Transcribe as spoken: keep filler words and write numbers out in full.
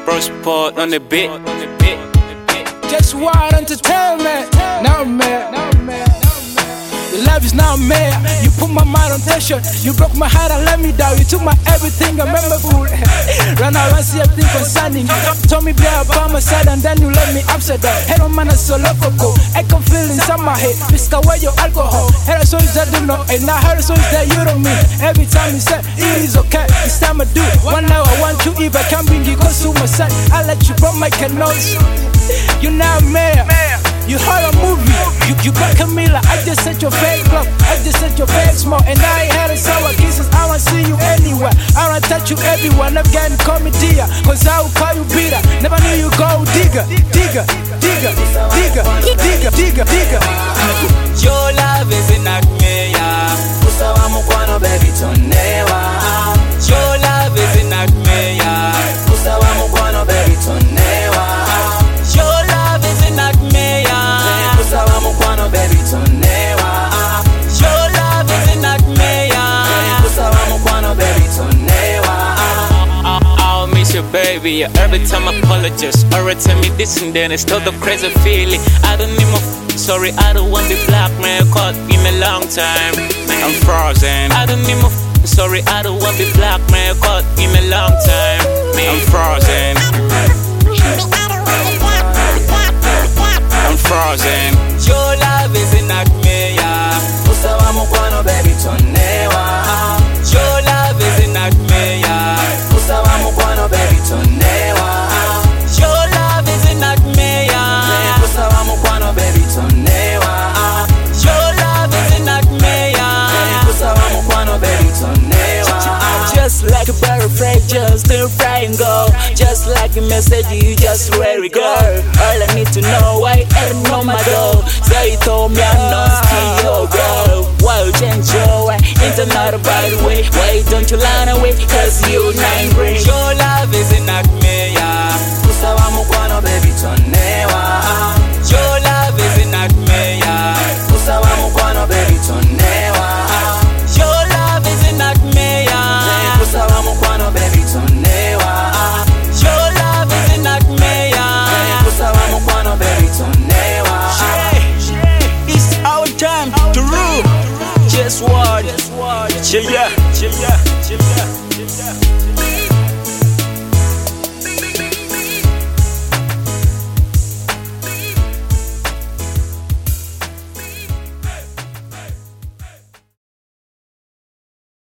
Bro Sport on the beat. Just wild entertainment. No man, no man. Your life is not mad. You put my mind on tension. You broke my heart and let me down. You took my everything, I remember food. Run around, see everything concerning you. Told me be by my side and then you let me upside down. Head on man, I so loco. I can feel inside my head. Whisk away your alcohol. Head so is that do not, and now heard so is that you don't mean. Every time you say it is okay, it's time I do. One now I want you, if I can't bring you close to my side, I let you from my canoes. You now mad. You heard a movie, you, you back at me like I just said your fake love, I just said your fake smoke. And I ain't had a sour kisses, I wanna see you anywhere, I wanna touch you everywhere. Never getting call me dear, cause I will call you Peter. Never knew you go digger, digger, digger, digger, digger, digger, digger. Your love is in Akmeya, usawa mukwano baby tonewa. Your love is in Akmeya, usawa mukwano baby tonewa. Your love is in Akmeya, usawa mukwano baby tonewa. Your love is in Akmeya, usawa mukwano baby tonewa. I'll miss you, baby. Yeah, every time I apologize, or tell me this and then it's still the crazy feeling. I don't need more. Sorry, I don't want the black man caught in a long time. I'm frozen. I don't need more. Sorry, I don't want the black man caught in a long time. I'm frozen. I'm frozen. Your love is in Akmeya, usawa mukwano baby tonewa. Your love is in Akmeya, usawa mukwano baby tonewa. Your love is in Akmeya, usawa mukwano baby tonewa. Your love is in Akmeya, usawa mukwano baby tonewa. Just like a butterfly, just still fry and go. Just like a message, you just ready go. All I need to know, I ain't know my door. So you told me I'm not still your girl. Why you change your way? It's not about the way. Why don't you line away? Cause you nine green. Your love is in Akmeya, usawa mukwano baby tonewa. Your love is in Akmeya, usawa mukwano baby tonewa. Your love is in Akmeya, usawa mukwano baby tonewa. Your love is in Akmeya, usawa mukwano baby tonewa. It's our time to rule. Just what? Yeah, yeah, yeah, yeah, yeah.